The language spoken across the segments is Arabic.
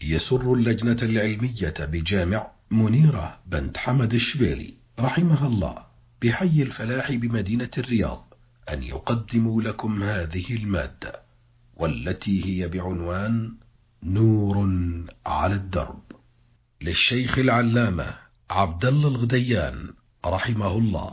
يسر اللجنة العلمية بجامع منيرة بنت حمد الشبيلي رحمها الله بحي الفلاح بمدينة الرياض أن يقدموا لكم هذه المادة، والتي هي بعنوان نور على الدرب، للشيخ العلامة عبد الله الغديان رحمه الله.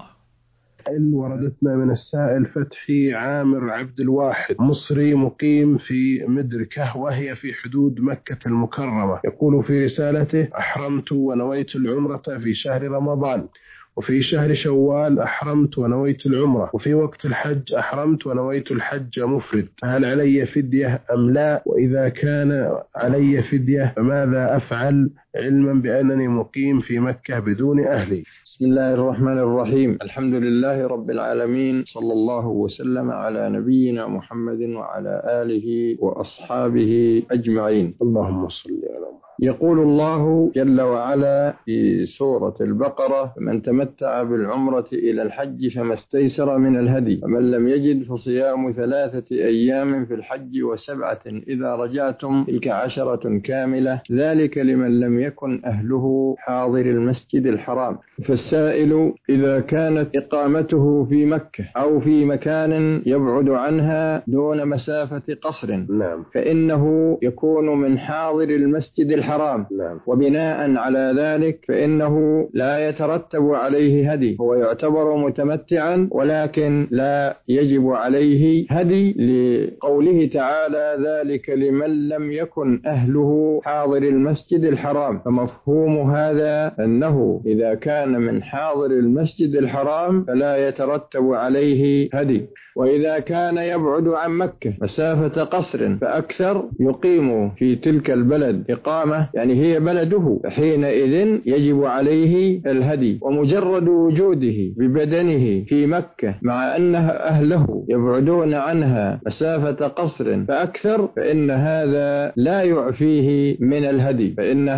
وردتنا من السائل فتحي عامر عبد الواحد، مصري مقيم في مدركة وهي في حدود مكة المكرمة. يقول في رسالته: أحرمت ونويت العمرة في شهر رمضان، وفي شهر شوال أحرمت ونويت العمرة، وفي وقت الحج أحرمت ونويت الحج مفرد، هل علي فدية أم لا؟ وإذا كان علي فدية فماذا أفعل علما بأنني مقيم في مكة بدون أهلي؟ بسم الله الرحمن الرحيم. الحمد لله رب العالمين، صلى الله وسلم على نبينا محمد وعلى آله وأصحابه أجمعين. اللهم صل على محمد. يقول الله جل وعلا في سورة البقرة: فمن تمتع بالعمرة إلى الحج فما استيسر من الهدي، فمن لم يجد فصيام 3 أيام في الحج و7 إذا رجعتم، تلك 10 كاملة، ذلك لمن لم يكن أهله حاضر المسجد الحرام. فالسائل إذا كانت إقامته في مكة أو في مكان يبعد عنها دون مسافة قصر، فإنه يكون من حاضر المسجد الحرام. وبناء على ذلك فإنه لا يترتب عليه هدي، هو يعتبر متمتعا ولكن لا يجب عليه هدي، لقوله تعالى: ذلك لمن لم يكن أهله حاضر المسجد الحرام. فمفهوم هذا أنه إذا كان من حاضر المسجد الحرام فلا يترتب عليه هدي. وإذا كان يبعد عن مكة مسافة قصر فأكثر، يقيم في تلك البلد إقامة يعني هي بلده، حينئذ يجب عليه الهدي. ومجرد وجوده ببدنه في مكة مع أن أهله يبعدون عنها مسافة قصر فأكثر، فإن هذا لا يعفيه من الهدي،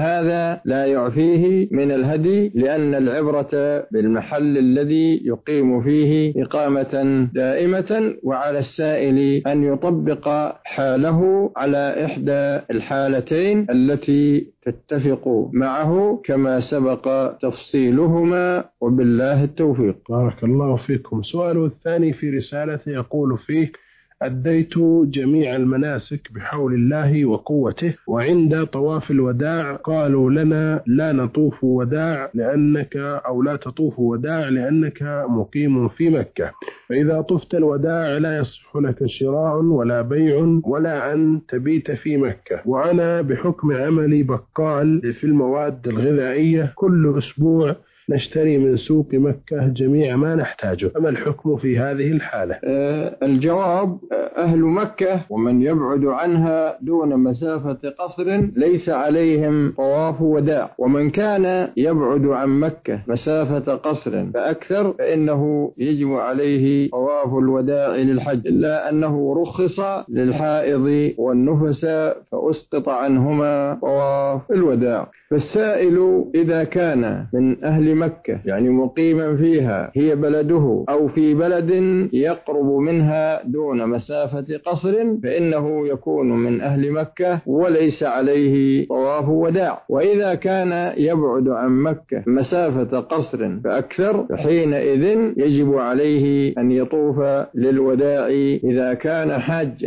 لأن العبرة بالمحل الذي يقيم فيه إقامة دائمة. وعلى السائل أن يطبق حاله على إحدى الحالتين التي تتفق معه كما سبق تفصيلهما، وبالله التوفيق. بارك الله فيكم. سؤاله الثاني في رسالته يقول فيه: أديت جميع المناسك بحول الله وقوته، وعند طواف الوداع قالوا لنا لا نطوف وداع لا تطوف وداع لأنك مقيم في مكة، فإذا طفت الوداع لا يصح لك شراء ولا بيع ولا أن تبيت في مكة. وأنا بحكم عملي بقال في المواد الغذائية، كل أسبوع نشتري من سوق مكة جميع ما نحتاجه، فما الحكم في هذه الحالة؟ الجواب: أهل مكة ومن يبعد عنها دون مسافة قصر ليس عليهم طواف وداع، ومن كان يبعد عن مكة مسافة قصر فأكثر فإنه يجب عليه طواف الوداع للحج، إلا أنه رخص للحائض والنفس فأسقط عنهما طواف الوداع. فالسائل إذا كان من أهل مكة يعني مقيما فيها هي بلده، أو في بلد يقرب منها دون مسافة قصر، فإنه يكون من أهل مكة وليس عليه طواف وداع. وإذا كان يبعد عن مكة مسافة قصر فأكثر، فحينئذ يجب عليه أن يطوف للوداع إذا كان حاجا،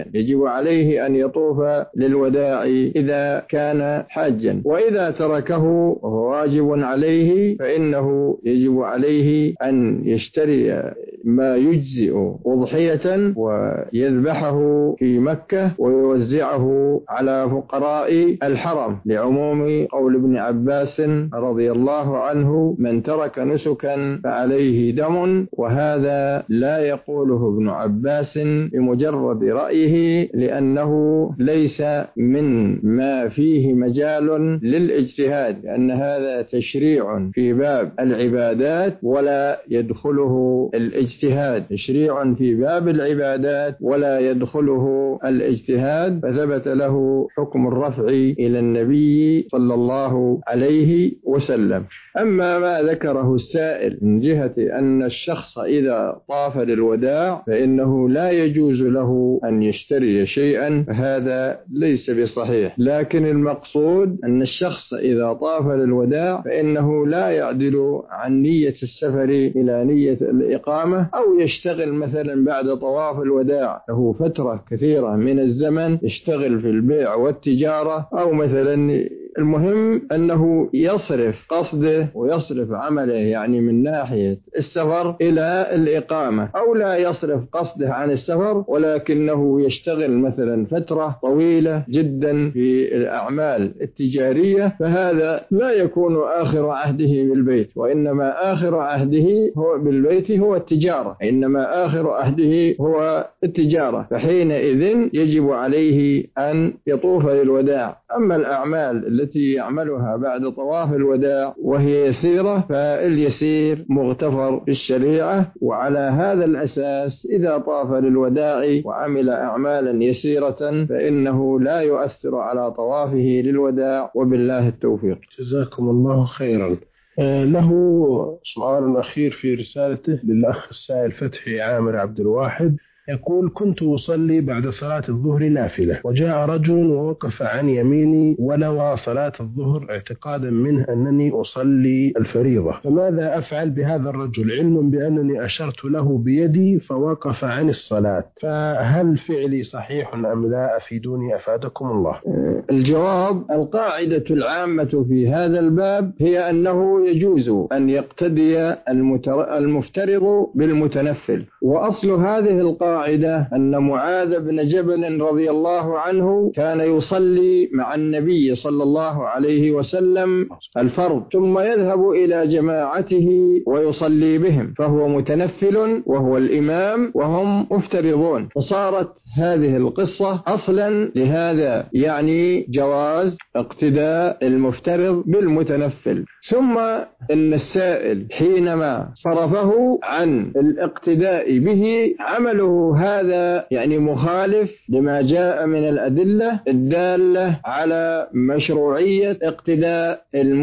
إذا كان حاجا. وإذا تركه وهو واجب عليه فإنه يجب عليه أن يشتري ما يجزئ أضحية ويذبحه في مكة ويوزعه على فقراء الحرم، لعموم قول ابن عباس رضي الله عنه: من ترك نسكا فعليه دم. وهذا لا يقوله ابن عباس بمجرد رأيه، لأنه ليس من ما فيه مجال للاجتهاد، لأن هذا تشريع في باب العبادات ولا يدخله الاجتهاد. الاجتهاد، تشريع في باب العبادات ولا يدخله الاجتهاد، فثبت له حكم الرفع إلى النبي صلى الله عليه وسلم. أما ما ذكره السائل من جهة أن الشخص إذا طاف للوداع فإنه لا يجوز له أن يشتري شيئا، فهذا ليس بصحيح، لكن المقصود أن الشخص إذا طاف للوداع فإنه لا يعدل عن نية السفر إلى نية الإقامة، أو يشتغل مثلا بعد طواف الوداع له فترة كثيرة من الزمن يشتغل في البيع والتجارة، أو مثلا المهم أنه يصرف قصده ويصرف عمله يعني من ناحية السفر إلى الإقامة، أو لا يصرف قصده عن السفر ولكنه يشتغل مثلا فترة طويلة جدا في الأعمال التجارية، فهذا لا يكون آخر عهده بالبيت، وإنما آخر عهده هو بالبيت هو التجارة، إنما آخر عهده هو التجارة، فحينئذ يجب عليه أن يطوف للوداع. أما الأعمال التي يعملها بعد طواف الوداع وهي يسيرة فاليسير مغتفر في الشريعة، وعلى هذا الأساس إذا طاف للوداع وعمل أعمالا يسيرة فإنه لا يؤثر على طوافه للوداع، وبالله التوفيق. جزاكم الله خيرا. له سؤال أخير في رسالته للأخ السائل فتحي عامر عبد الواحد، يقول: كنت أصلي بعد صلاة الظهر نافلة، وجاء رجل ووقف عن يميني ونوى صلاة الظهر اعتقادا منه أنني أصلي الفريضة، فماذا أفعل بهذا الرجل، علم بأنني أشرت له بيدي فوقف عن الصلاة، فهل فعلي صحيح أم لا؟ أفيدوني أفادكم الله. الجواب: القاعدة العامة في هذا الباب هي أنه يجوز أن يقتدي المفترض بالمتنفل، وأصل هذه القاعدة أن معاذ بن جبل رضي الله عنه كان يصلي مع النبي صلى الله عليه وسلم الفرض، ثم يذهب إلى جماعته ويصلي بهم، فهو متنفل وهو الإمام وهم مفترضون، فصارت هذه القصة أصلا لهذا، يعني جواز اقتداء المفترض بالمتنفل. ثم إن السائل حينما صرفه عن الاقتداء به عمله هذا يعني مخالف لما جاء من الأدلة الدالة على مشروعية اقتداء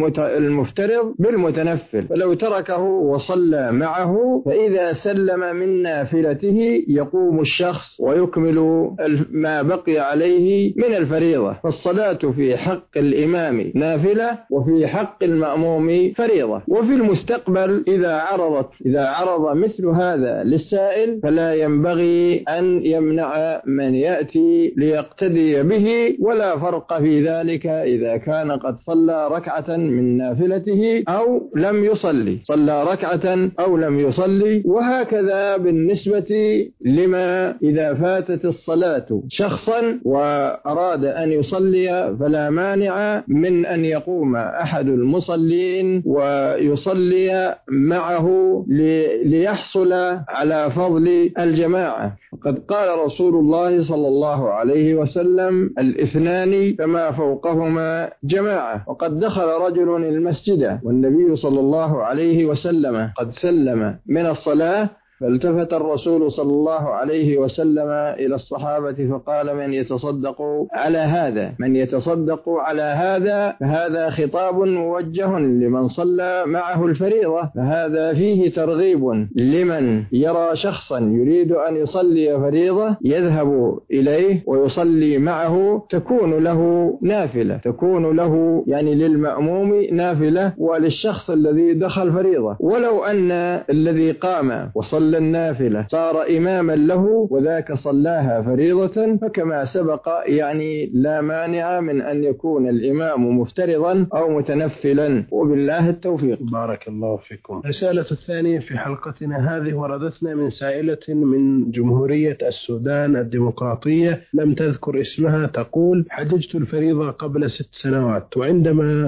المفترض بالمتنفل، فلو تركه وصلى معه فإذا سلم من نافلته يقوم الشخص ويكمل ما بقي عليه من الفريضة، فالصلاة في حق الإمام نافلة وفي حق المأموم فريضة. وفي المستقبل إذا عرض مثل هذا للسائل فلا ينبغي أن يمنع من يأتي ليقتدي به، ولا فرق في ذلك إذا كان قد صلى ركعة من نافلته أو لم يصلي، صلى ركعة أو لم يصلي. وهكذا بالنسبة لما إذا فاتت الصلاة شخصا وأراد أن يصلي فلا مانع من أن يقوم أحد المصلين ويصلي معه ليحصل على فضل الجماعة. قد قال رسول الله صلى الله عليه وسلم: الاثنان فما فوقهما جماعة. وقد دخل رجل المسجد والنبي صلى الله عليه وسلم قد سلم من الصلاة، فالتفت الرسول صلى الله عليه وسلم إلى الصحابة فقال: من يتصدق على هذا؟ من يتصدق على هذا؟ فهذا خطاب موجه لمن صلى معه الفريضة، فهذا فيه ترغيب لمن يرى شخصا يريد أن يصلي فريضة يذهب إليه ويصلي معه، تكون له نافلة، تكون له يعني للمأموم نافلة وللشخص الذي دخل فريضة. ولو أن الذي قام وصلى النافلة صار إماما له وذاك صلاها فريضة، فكما سبق يعني لا مانع من أن يكون الإمام مفترضا أو متنفلا، وبالله التوفيق. بارك الله فيكم. رسالة الثانية في حلقتنا هذه وردتنا من سائلة من جمهورية السودان الديمقراطية لم تذكر اسمها، تقول: حججت الفريضة قبل 6 سنوات، وعندما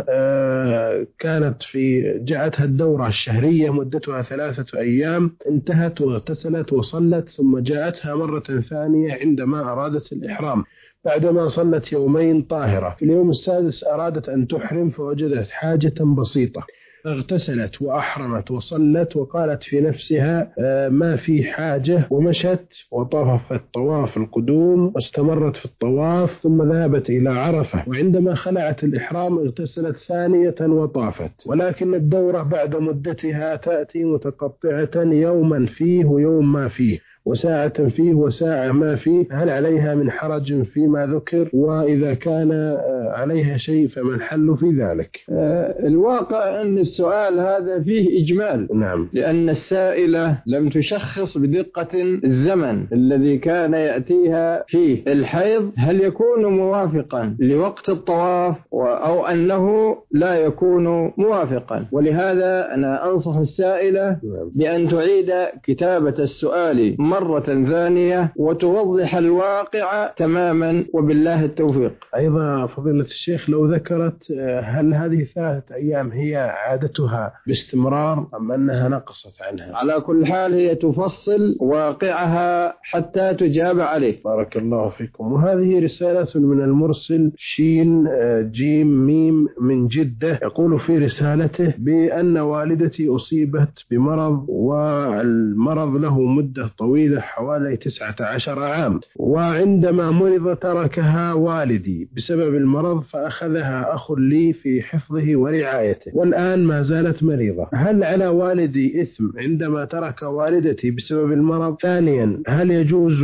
جاءتها الدورة الشهرية مدتها 3 أيام انتهت واغتسلت وصلت، ثم جاءتها مرة ثانية عندما أرادت الإحرام بعدما صلت 2 يومين طاهرة. في اليوم السادس أرادت أن تحرم فوجدت حاجة بسيطة اغتسلت وأحرمت وصلت وقالت في نفسها ما في حاجة، ومشت وطافت طواف القدوم واستمرت في الطواف، ثم ذهبت إلى عرفة، وعندما خلعت الإحرام اغتسلت ثانية وطافت، ولكن الدورة بعد مدتها تأتي متقطعة، يوما فيه ويوم ما فيه، وساعة فيه وساعة ما فيه، هل عليها من حرج فيما ذكر؟ وإذا كان عليها شيء فما الحل في ذلك؟ الواقع أن السؤال هذا فيه إجمال. نعم. لأن السائلة لم تشخص بدقة الزمن الذي كان يأتيها فيه الحيض، هل يكون موافقا لوقت الطواف أو أنه لا يكون موافقا. ولهذا أنا أنصح السائلة بأن تعيد كتابة السؤال مرة ثانية وتوضح الواقع تماما، وبالله التوفيق. أيضا فضيلة الشيخ لو ذكرت هل هذه 3 أيام هي عادتها باستمرار أم أنها نقصت عنها؟ على كل حال هي تفصل واقعها حتى تجاب عليه. بارك الله فيكم. وهذه رسالة من المرسل شين جيم ميم من جدة، يقول في رسالته بأن والدتي أصيبت بمرض، والمرض له مدة طويلة حوالي 19 عام، وعندما مرض تركها والدي بسبب المرض، فأخذها أخ لي في حفظه ورعايته، والآن ما زالت مريضة. هل على والدي إثم عندما ترك والدتي بسبب المرض؟ ثانيا، هل يجوز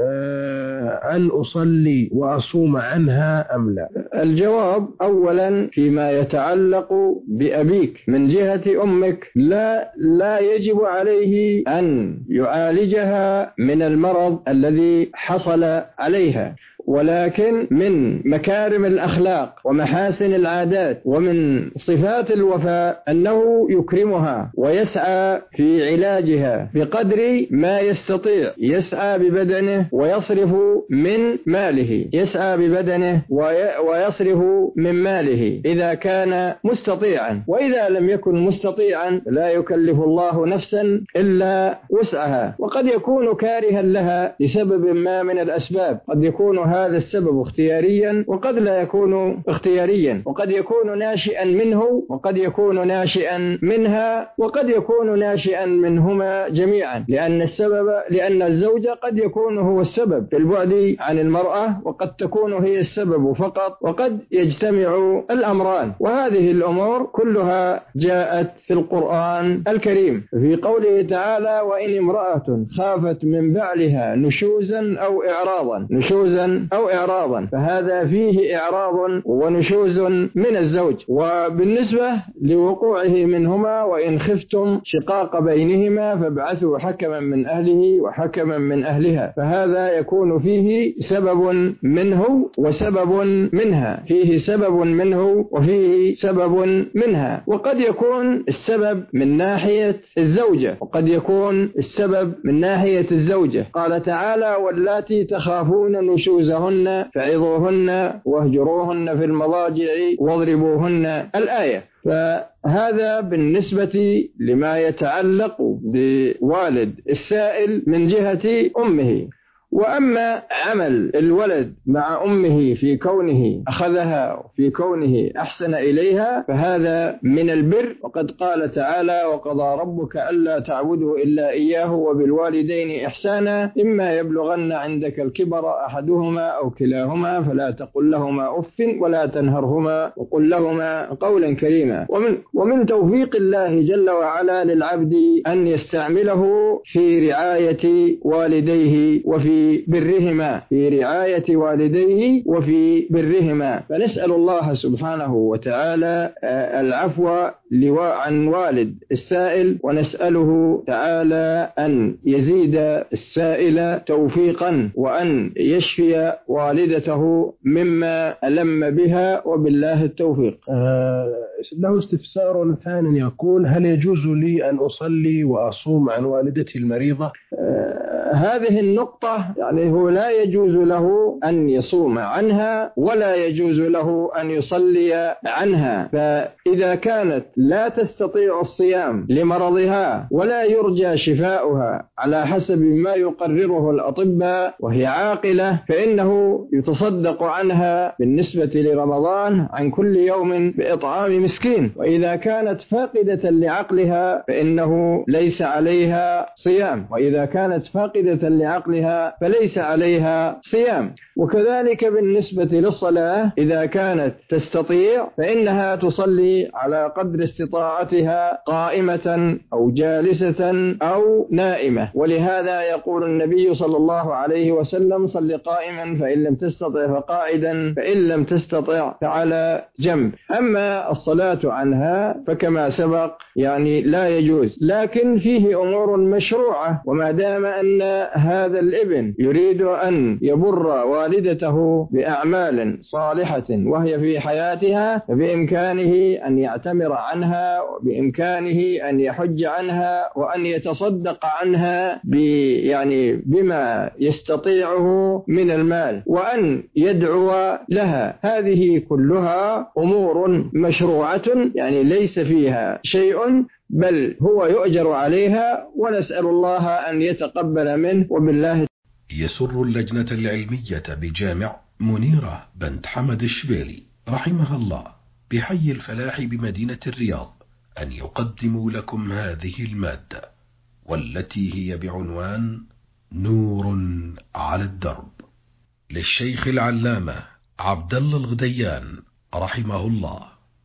أن أصلي وأصوم عنها أم لا؟ الجواب أولا فيما يتعلق بأبيك من جهة أمك، لا يجب عليه أن يعالجها من المرض الذي حصل عليها، ولكن من مكارم الأخلاق ومحاسن العادات ومن صفات الوفاء أنه يكرمها ويسعى في علاجها بقدر ما يستطيع، يسعى ببدنه ويصرف من ماله، يسعى ببدنه ويصرف من ماله إذا كان مستطيعا، وإذا لم يكن مستطيعا لا يكلف الله نفسا إلا وسعها. وقد يكون كارها لها لسبب ما من الأسباب، قد يكون هذا السبب اختياريا وقد لا يكون اختياريا، وقد يكون ناشئا منه وقد يكون ناشئا منها وقد يكون ناشئا منهما جميعا، لأن الزوج قد يكون هو السبب في البعد عن المرأة، وقد تكون هي السبب فقط، وقد يجتمع الأمران. وهذه الأمور كلها جاءت في القرآن الكريم في قوله تعالى: وإن امرأة خافت من بعلها نشوزا أو إعراضا، فهذا فيه إعراض ونشوز من الزوج. وبالنسبة لوقوعه منهما: وإن خفتم شقاق بينهما فابعثوا حكما من أهله وحكما من أهلها، فهذا يكون فيه سبب منه وسبب منها، فيه سبب منه وفيه سبب منها. وقد يكون السبب من ناحية الزوجة وقد يكون السبب من ناحية الزوجة. قال تعالى: واللاتي تخافون نشوزهن فعظوهن واهجروهن في المضاجع واضربوهن، الآية. فهذا بالنسبة لما يتعلق بوالد السائل من جهة أمه. وأما عمل الولد مع أمه في كونه أخذها وفي كونه أحسن إليها فهذا من البر، وقد قال تعالى: وقضى ربك ألا تعبدوا إلا إياه وبالوالدين إحسانا إما يبلغن عندك الكبر أحدهما أو كلاهما فلا تقل لهما أف ولا تنهرهما وقل لهما قولا كريما. ومن توفيق الله جل وعلا للعبد أن يستعمله في رعاية والديه وفي برهما، فنسأل الله سبحانه وتعالى العفو عن والد السائل، ونسأله تعالى أن يزيد السائل توفيقا وأن يشفي والدته مما ألم بها، وبالله التوفيق. له استفسار ثاني يقول: هل يجوز لي أن أصلي وأصوم عن والدتي المريضة؟ هذه النقطة يعني هو لا يجوز له أن يصوم عنها ولا يجوز له أن يصلي عنها، فإذا كانت لا تستطيع الصيام لمرضها ولا يرجى شفاؤها على حسب ما يقرره الأطباء وهي عاقلة، فإنه يتصدق عنها بالنسبة لرمضان عن كل يوم بإطعام مسكين. وإذا كانت فاقدة لعقلها فإنه ليس عليها صيام، وإذا كانت فاقدة لعقلها فليس عليها صيام. وكذلك بالنسبة للصلاة إذا كانت تستطيع فإنها تصلي على قدر استطاعتها قائمة أو جالسة أو نائمة. ولهذا يقول النبي صلى الله عليه وسلم: صل قائما فإن لم تستطع فقاعدا فإن لم تستطع فعلى جنب. أما الصلاة عنها فكما سبق يعني لا يجوز، لكن فيه أمور مشروعة. وما دام أن هذا الابن يريد أن يبر والدته بأعمال صالحة وهي في حياتها فبإمكانه أن يعتمر عنها، وبإمكانه أن يحج عنها، وأن يتصدق عنها بما يستطيعه من المال، وأن يدعو لها. هذه كلها أمور مشروعة يعني ليس فيها شيء، بل هو يؤجر عليها، ونسأل الله أن يتقبل منه. وبالله. يسر اللجنة العلمية بجامع منيرة بنت حمد الشبيلي رحمها الله بحي الفلاح بمدينة الرياض أن يقدموا لكم هذه المادة، والتي هي بعنوان نور على الدرب، للشيخ العلامة عبد الله الغديان رحمه الله.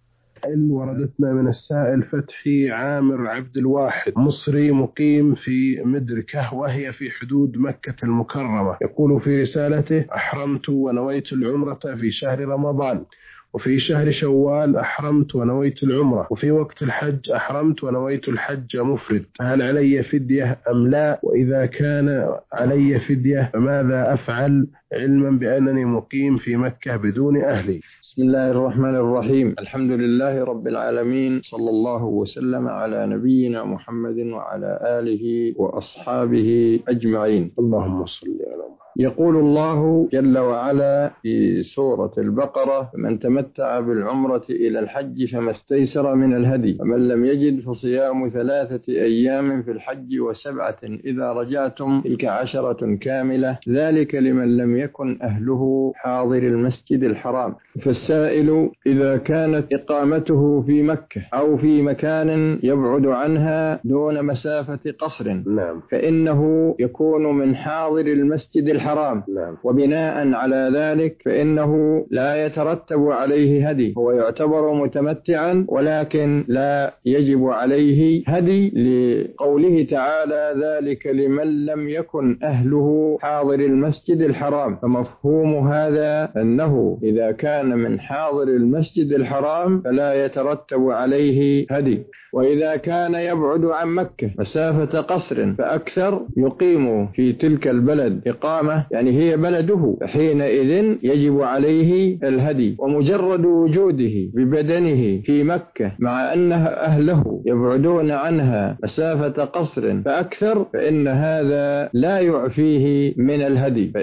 وردتنا من السائل فتحي عامر عبد الواحد، مصري مقيم في مدركة وهي في حدود مكة المكرمة. يقول في رسالته: أحرمت ونويت العمرة في شهر رمضان، وفي شهر شوال أحرمت ونويت العمرة، وفي وقت الحج أحرمت ونويت الحج مفرد، فهل علي فدية أم لا؟ وإذا كان علي فدية فماذا أفعل علما بأنني مقيم في مكة بدون أهلي؟ بسم الله الرحمن الرحيم. الحمد لله رب العالمين، صلى الله وسلم على نبينا محمد وعلى آله وأصحابه أجمعين. اللهم صل على محمد. يقول الله جل وعلا في سورة البقرة: من تمتع بالعمرة إلى الحج فما استيسر من الهدي، فمن لم يجد فصيام 3 أيام في الحج و7 إذا رجعتم، تلك 10 كاملة، ذلك لمن لم يكن أهله حاضر المسجد الحرام. فالسائل إذا كانت إقامته في مكة أو في مكان يبعد عنها دون مسافة قصر فإنه يكون من حاضر المسجد الحرام. وبناء على ذلك فإنه لا يترتب عليه هدي، هو يعتبر متمتعا ولكن لا يجب عليه هدي، لقوله تعالى: ذلك لمن لم يكن أهله حاضر المسجد الحرام. فمفهوم هذا أنه إذا كان من حاضر المسجد الحرام فلا يترتب عليه هدي. وإذا كان يبعد عن مكة مسافة قصر فأكثر يقيم في تلك البلد إقامة يعني هي بلده، فحينئذ يجب عليه الهدي. ومجرد وجوده ببدنه في مكة مع أن أهله يبعدون عنها مسافة قصر فأكثر فإن هذا لا يعفيه من الهدي،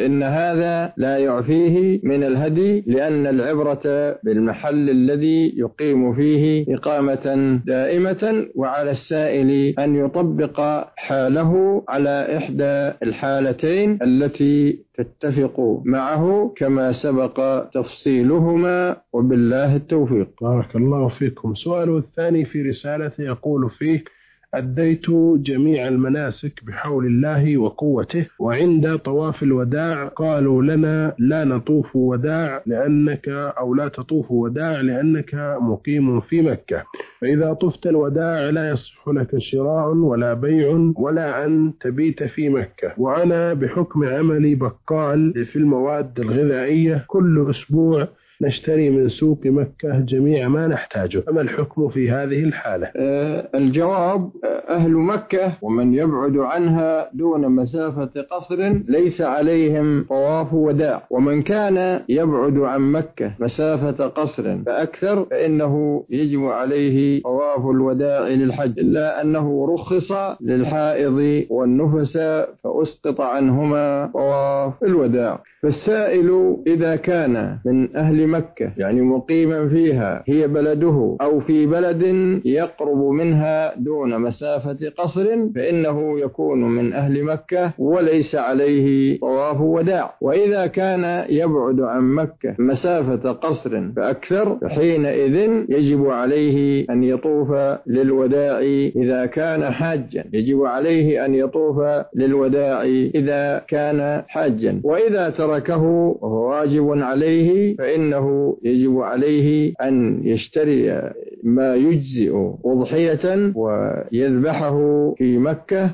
لأن العبرة بالمحل الذي يقيم فيه إقامة دائمة. وعلى السائل أن يطبق حاله على إحدى الحالتين التي تتفق معه كما سبق تفصيلهما، وبالله التوفيق. بارك الله فيكم. سؤاله الثاني في رسالته يقول فيه: أديت جميع المناسك بحول الله وقوته، وعند طواف الوداع قالوا لنا لا نطوف وداع لأنك أو لا تطوف وداع لأنك مقيم في مكة، فإذا طفت الوداع لا يصح لك شراء ولا بيع ولا أن تبيت في مكة. وأنا بحكم عملي بقال في المواد الغذائية كل أسبوع نشتري من سوق مكة جميع ما نحتاجه، فما الحكم في هذه الحالة؟ الجواب: أهل مكة ومن يبعد عنها دون مسافة قصر ليس عليهم طواف وداع، ومن كان يبعد عن مكة مسافة قصر فأكثر فإنه يجب عليه طواف طواف الوداع للحج، إلا أنه رخص للحائض والنفساء فأسقط عنهما طواف الوداع. فالسائل إذا كان من أهل مكة يعني مقيما فيها هي بلده أو في بلد يقرب منها دون مسافة قصر فإنه يكون من أهل مكة وليس عليه طواف وداع. وإذا كان يبعد عن مكة مسافة قصر فأكثر فحينئذ يجب عليه أن يطوف للوداع إذا كان حاجا، يجب عليه أن يطوف للوداع إذا كان حاجا. وإذا تركه وهو واجب عليه فإنه يجب عليه أن يشتري ما يجزئ أضحية ويذبحه في مكة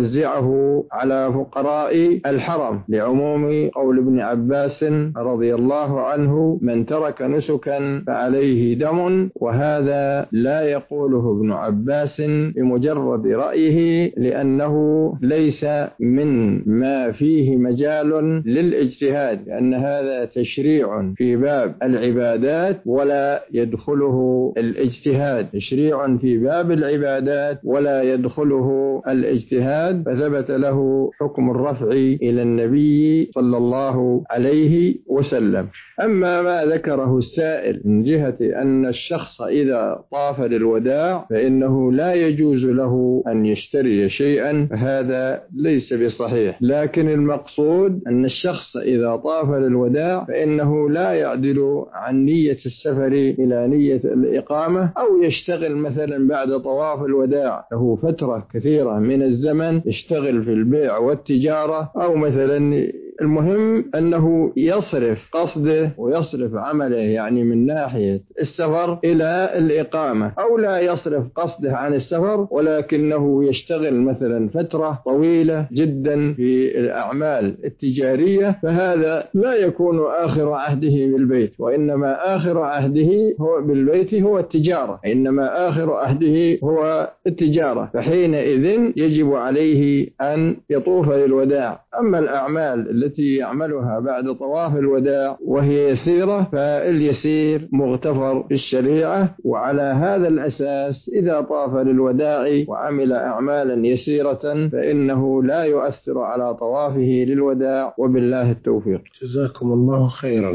ويوزعه على فقراء الحرم، لعموم قول ابن عباس رضي الله عنه: من ترك نسكا فعليه دم. وهذا لا يقوله ابن عباس بمجرد رأيه، لأنه ليس من ما فيه مجال للاجتهاد، لأن هذا تشريع في باب العبادات ولا يدخله الاجتهاد، تشريع في باب العبادات ولا يدخله الاجتهاد، فثبت له حكم الرفع إلى النبي صلى الله عليه وسلم. أما ما ذكره السائل من جهة أن الشخص إذا طاف للوداع فإنه لا يجوز له أن يشتري شيئا، فهذا ليس بصحيح، لكن المقصود أن الشخص إذا طاف للوداع فإنه لا يعدل عن نية السفر إلى نية الإقامة، أو يشتغل مثلا بعد طواف الوداع له فترة كثيرة من الزمن يشتغل في البيع والتجارة، أو مثلا المهم أنه يصرف قصده ويصرف عمله يعني من ناحية السفر إلى الإقامة، أو لا يصرف قصده عن السفر ولكنه يشتغل مثلا فترة طويلة جدا في الأعمال التجارية، فهذا لا يكون آخر عهده بالبيت، وإنما آخر عهده هو بالبيت هو التجارة، إنما آخر عهده هو التجارة، فحينئذ يجب عليه أن يطوف للوداع. أما الأعمال التي يعملها بعد طواف الوداع وهي يسيرة فاليسير مغتفر في الشريعة، وعلى هذا الأساس إذا طاف للوداع وعمل أعمالا يسيرة فإنه لا يؤثر على طوافه للوداع، وبالله التوفيق. جزاكم الله خيرا.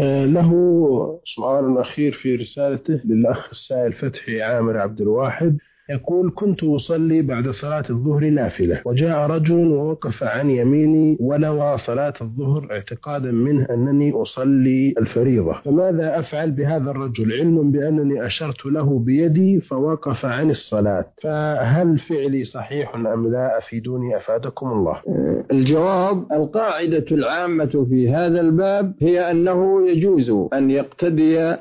له سؤال أخير في رسالته للأخ السائل فتحي عامر عبد الواحد، يقول: كنت أصلي بعد صلاة الظهر نافلة، وجاء رجل ووقف عن يميني ونوى صلاة الظهر اعتقادا منه أنني أصلي الفريضة، فماذا أفعل بهذا الرجل، علم بأنني أشرت له بيدي فوقف عن الصلاة، فهل فعلي صحيح أم لا؟ أفيدوني أفادكم الله. الجواب: القاعدة العامة في هذا الباب هي أنه يجوز أن يقتدي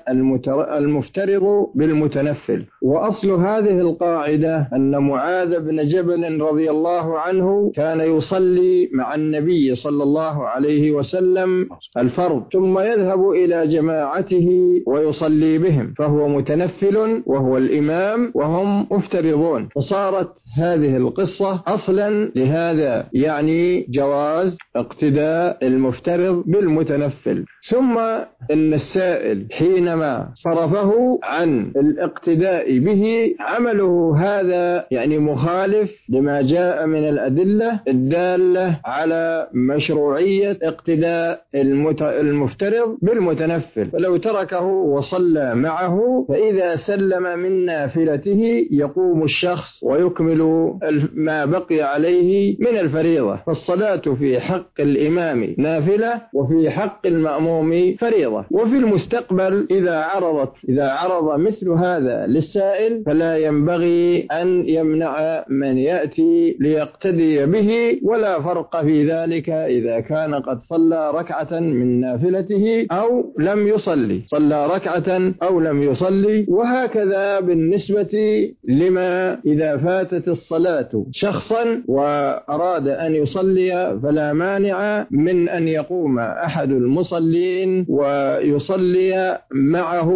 المفترض بالمتنفل، وأصل هذه القاعدة أن معاذ بن جبل رضي الله عنه كان يصلي مع النبي صلى الله عليه وسلم الفرض ثم يذهب إلى جماعته ويصلي بهم، فهو متنفل وهو الإمام وهم مفترضون، فصارت هذه القصة أصلا لهذا، يعني جواز اقتداء المفترض بالمتنفل. ثم إن السائل حينما صرفه عن الاقتداء به عمله هذا يعني مخالف لما جاء من الأدلة الدالة على مشروعية اقتداء المفترض بالمتنفل، فلو تركه وصلى معه فإذا سلم من نافلته يقوم الشخص ويكمل ما بقي عليه من الفريضة، فالصلاة في حق الإمام نافلة وفي حق المأموم فريضة. وفي المستقبل إذا عرض مثل هذا للسائل فلا ينبغي أن يمنع من يأتي ليقتدي به، ولا فرق في ذلك إذا كان قد صلى ركعة من نافلته أو لم يصلي، صلى ركعة أو لم يصلي. وهكذا بالنسبة لما إذا فاتت الصلاة شخصا وأراد أن يصلي فلا مانع من أن يقوم أحد المصلين ويصلي معه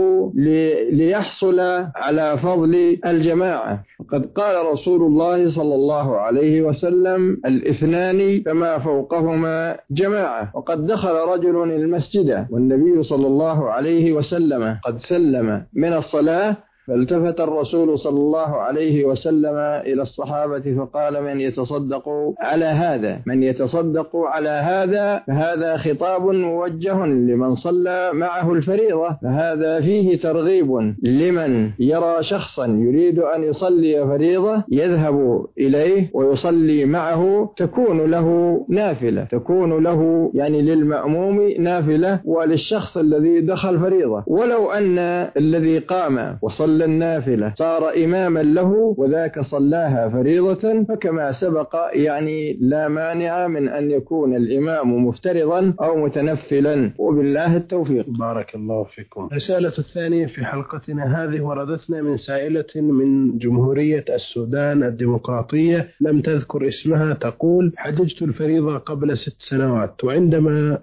ليحصل على فضل الجماعة. قد قال رسول الله صلى الله عليه وسلم: الاثنان فما فوقهما جماعة. وقد دخل رجل المسجد والنبي صلى الله عليه وسلم قد سلم من الصلاة، فالتفت الرسول صلى الله عليه وسلم إلى الصحابة فقال: من يتصدق على هذا؟ من يتصدق على هذا؟ فهذا خطاب موجه لمن صلى معه الفريضة، فهذا فيه ترغيب لمن يرى شخصا يريد أن يصلي فريضة يذهب إليه ويصلي معه، تكون له نافلة، تكون له يعني للمأموم نافلة وللشخص الذي دخل فريضة، ولو أن الذي قام وصلى النافلة صار إماما له وذاك صلاها فريضة، فكما سبق يعني لا مانع من أن يكون الإمام مفترضا أو متنفلا، وبالله التوفيق. بارك الله فيكم. الرسالة الثانية في حلقتنا هذه وردتنا من سائلة من جمهورية السودان الديمقراطية لم تذكر اسمها، تقول: حججت الفريضة قبل 6 سنوات، وعندما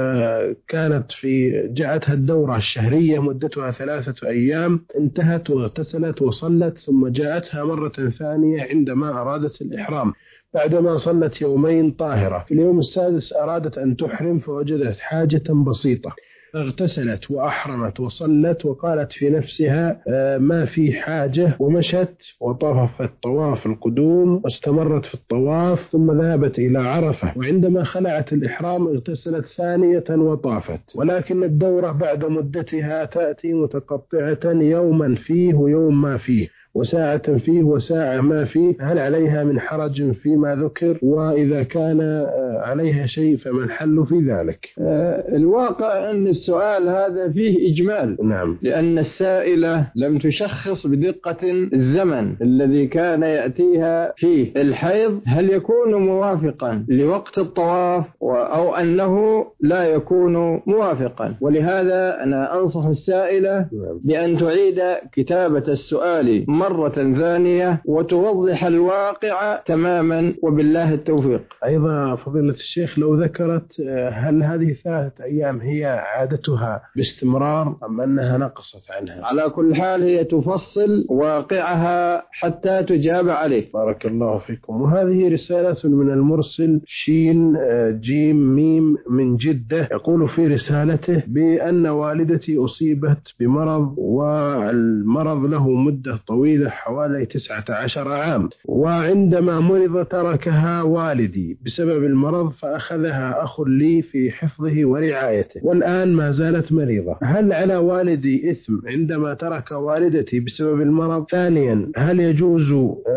جاءتها الدورة الشهرية مدتها 3 أيام انتهت واغتسلت وصلت، ثم جاءتها مرة ثانية عندما أرادت الإحرام بعدما صلت يومين طاهرة. في اليوم السادس أرادت أن تحرم فوجدت حاجة بسيطة، اغتسلت وأحرمت وصلت وقالت في نفسها ما في حاجة، ومشت وطافت طواف القدوم واستمرت في الطواف، ثم ذهبت إلى عرفة، وعندما خلعت الإحرام اغتسلت ثانية وطافت، ولكن الدورة بعد مدتها تأتي متقطعة، يوما فيه ويوم ما فيه، وساعة فيه وساعة ما فيه. هل عليها من حرج فيما ذكر؟ وإذا كان عليها شيء فما الحل في ذلك؟ الواقع أن السؤال هذا فيه إجمال. نعم. لأن السائلة لم تشخص بدقة الزمن الذي كان يأتيها فيه الحيض، هل يكون موافقا لوقت الطواف أو أنه لا يكون موافقا، ولهذا أنا أنصح السائلة بأن تعيد كتابة السؤال مرة ثانية وتوضح الواقع تماما، وبالله التوفيق. أيضا فضيلة الشيخ لو ذكرت هل هذه 3 أيام هي عادتها باستمرار أم أنها نقصت عنها؟ على كل حال هي تفصل واقعها حتى تجاب عليه. بارك الله فيكم. وهذه رسالة من المرسل شين جيم ميم من جدة، يقول في رسالته بأن والدتي أصيبت بمرض، والمرض له مدة طويلة حوالي 19 عام، وعندما مرض تركها والدي بسبب المرض، فأخذها أخ لي في حفظه ورعايته، والآن ما زالت مريضة. هل على والدي إثم عندما ترك والدتي بسبب المرض؟ ثانيا، هل يجوز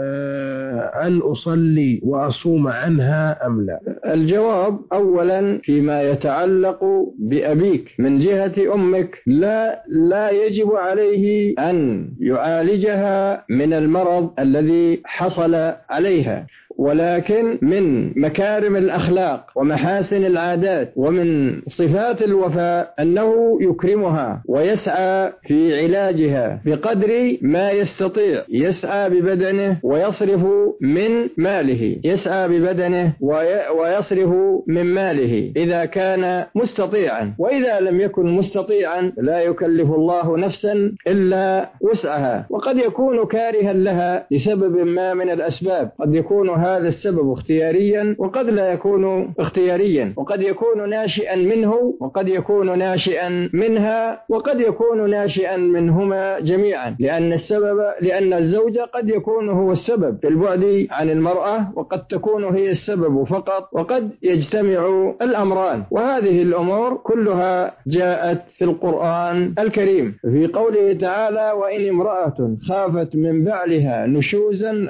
أن أصلي وأصوم عنها أم لا؟ الجواب أولا فيما يتعلق بأبيك من جهة أمك لا يجب عليه أن يعالجها من المرض الذي حصل عليها، ولكن من مكارم الأخلاق ومحاسن العادات ومن صفات الوفاء أنه يكرمها ويسعى في علاجها بقدر ما يستطيع، يسعى ببدنه ويصرف من ماله، يسعى ببدنه ويصرف من ماله إذا كان مستطيعا، وإذا لم يكن مستطيعا لا يكلف الله نفسا إلا وسعها، وقد يكون كارها لها لسبب ما من الأسباب، قد يكون هذا السبب اختياريا وقد لا يكون اختياريا، وقد يكون ناشئا منه وقد يكون ناشئا منها وقد يكون ناشئا منهما جميعا، لأن الزوج قد يكون هو السبب في البعد عن المرأة، وقد تكون هي السبب فقط، وقد يجتمع الأمران، وهذه الأمور كلها جاءت في القرآن الكريم في قوله تعالى: وإن امرأة خافت من بعلها نشوزا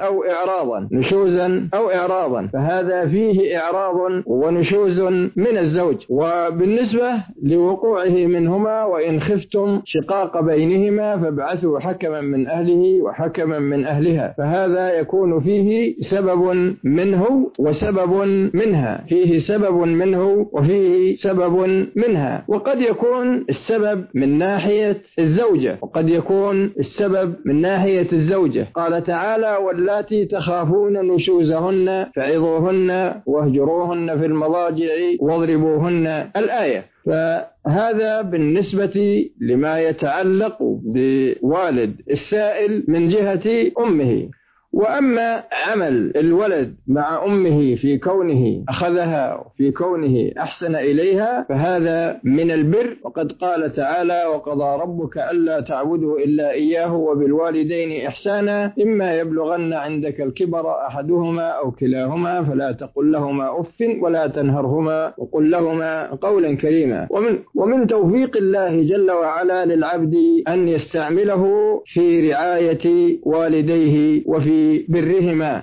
أو إعراضا، فهذا فيه إعراض ونشوز من الزوج. وبالنسبة لوقوعه منهما: وإن خفتم شقاق بينهما فابعثوا حكما من أهله وحكما من أهلها، فهذا يكون فيه سبب منه وسبب منها، فيه سبب منه وفيه سبب منها، وقد يكون السبب من ناحية الزوجة وقد يكون السبب من ناحية الزوجة. قال تعالى: واللاتي تخافون نشوزهن فعظوهن واهجروهن في المضاجع واضربوهن، الآية. فهذا بالنسبة لما يتعلق بوالد السائل من جهة أمه. وأما عمل الولد مع أمه في كونه أخذها وفي كونه أحسن إليها فهذا من البر، وقد قال تعالى: وقضى ربك ألا تعبدوا إلا إياه وبالوالدين إحسانا إما يبلغن عندك الكبر أحدهما أو كلاهما فلا تقل لهما أف ولا تنهرهما وقل لهما قولا كريما. ومن توفيق الله جل وعلا للعبد أن يستعمله في رعاية والديه وفي برهما،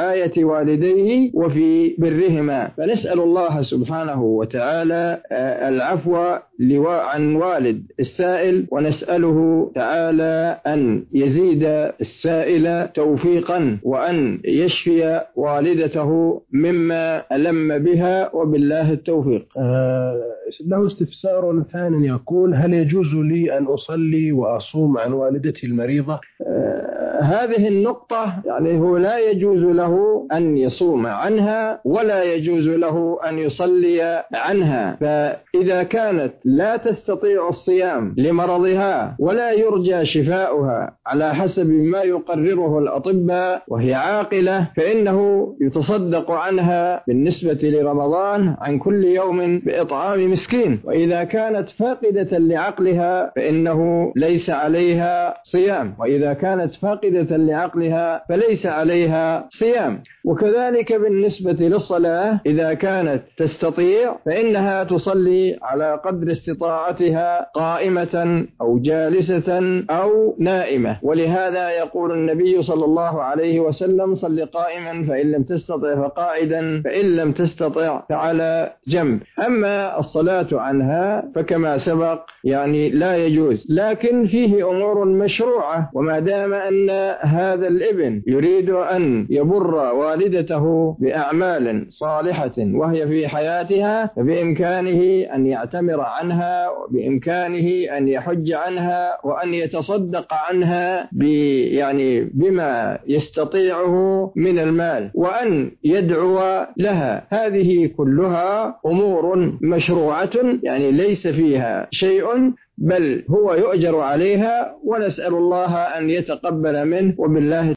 فنسأل الله سبحانه وتعالى العفو عن والد السائل، ونسأله تعالى أن يزيد السائل توفيقا وأن يشفي والدته مما ألم بها، وبالله التوفيق. له استفسار ثان يقول: هل يجوز لي أن أصلي وأصوم عن والدتي المريضة؟ هذه النقطة يعني هو لا يجوز له أن يصوم عنها ولا يجوز له أن يصلي عنها، فإذا كانت لا تستطيع الصيام لمرضها ولا يرجى شفاؤها على حسب ما يقرره الأطباء وهي عاقلة فإنه يتصدق عنها بالنسبة لرمضان عن كل يوم بإطعام مسكين، وإذا كانت فاقدة لعقلها فإنه ليس عليها صيام، وإذا كانت فاقدة لعقلها فليس عليها صيام. وكذلك بالنسبة للصلاة إذا كانت تستطيع فإنها تصلي على قدر استطاعتها قائمة أو جالسة أو نائمة، ولهذا يقول النبي صلى الله عليه وسلم: صل قائما فإن لم تستطع فقاعدا فإن لم تستطع فعلى جنب. أما الصلاة عنها فكما سبق يعني لا يجوز، لكن فيه أمور مشروعة، وما دام أن هذا الابن يريد أن يبر والدته بأعمال صالحة وهي في حياتها فبإمكانه أن يعتمر عنها، وبإمكانه أن يحج عنها، وأن يتصدق عنها بما يستطيعه من المال، وأن يدعو لها. هذه كلها أمور مشروعة يعني ليس فيها شيء، بل هو يؤجر عليها، ونسأل الله أن يتقبل منه، وبالله